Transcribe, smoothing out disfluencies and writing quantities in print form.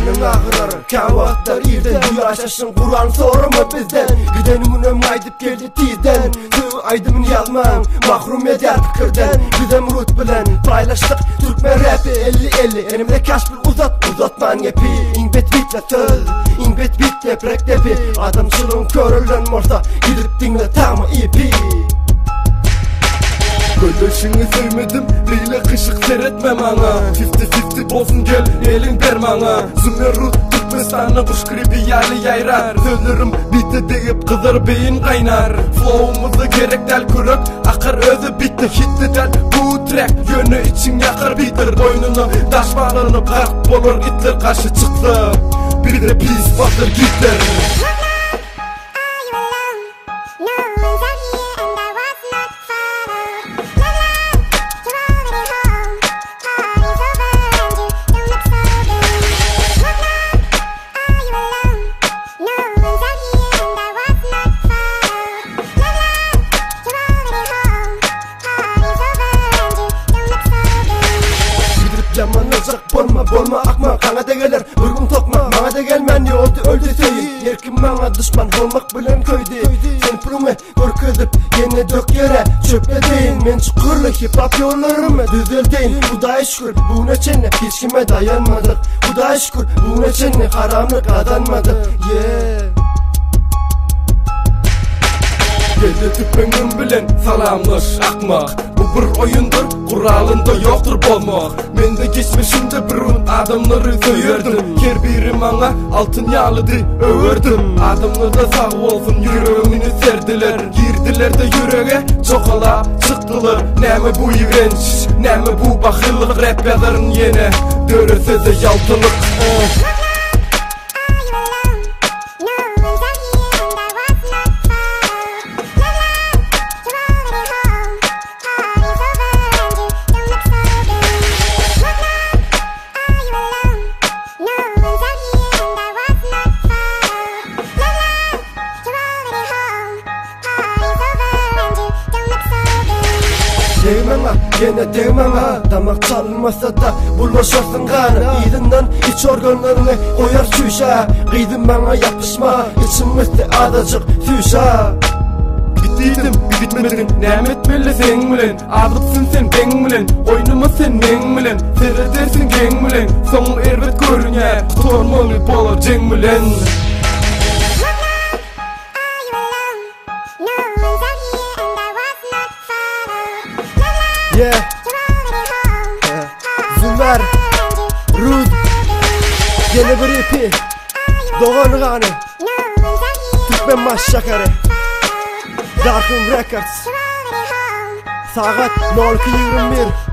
Canın ağrır kavatlar irden Bu yaşasın Kur'an sorma bizden Gidenin ömrüm aydıp geldi tizden Tığ aydımın yazman mahrum eder fikirden Gidem rut bilen paylaştık Türkmen rapi 50-50 Elimde kaç bir uzatman yepi İnbet bitle söz İnbet bitle prek depi Adamçılığın körülen morsa Gidip dinle tamı ipi Gölüşünü sevmedim Beyle kışık seyretme bana 50-50 olsun gel elin ver bana Zümerut Türkmenistan'ı kuş gribi yerli yayrar Sözlerim bitti deyip kızar beyin kaynar Flow'umuzda gerek del kürek Akar özü bitti hitti del bu track Yönü için yakar bitir Boynunu taş bağlanıp kalk olur itler karşı çıktı Bir de pis batır gitler Yamanacak bolma akma Kana da gelir vurgun tokma Bana da gelmen ne oldu öldü söyü Yerkim bana düşman olmak bilen köyde Sen pulumu korkudip yine dök yere Çöple deyin men çukurlu hip hop yollarımı düzel deyin Hudaya şükür buna çenne hiç kime dayanmadık Hudaya şükür buna çenne haramlık kazanmadık Gece tüpengin bilen salamlaş akmak Bu bir oyundur, kuralında yoktur bolmak Mende geçmişimde birun adamları söyürdüm Her biri bana altın yağlıdı överdim Adamlarda sağ olsun yüreğini serdiler Girdiler de yüreğe çokala çıktılar Neme bu iğrenç, neme bu bakıllık Rap yazarın yine dörese de yaltılık Değmeme, yine değmeme Damak çalınmasa da bulaşırsın kanı İyidinden iç organlarını koyar şüşe Kıydın bana yapışma İçimizde adacık süşe Bittiydim, bitmedin Nemet belli sen bilen Ağıpsın sen ben bilen Oynumu sen men bilen Seyredersin gen bilen Son elbet görünye Sormalı bolar ceng bilen Zümer Rud Yeni bir ipi Doğan Gani Türkmen Maşşakarı Darkın Records Saat 02:21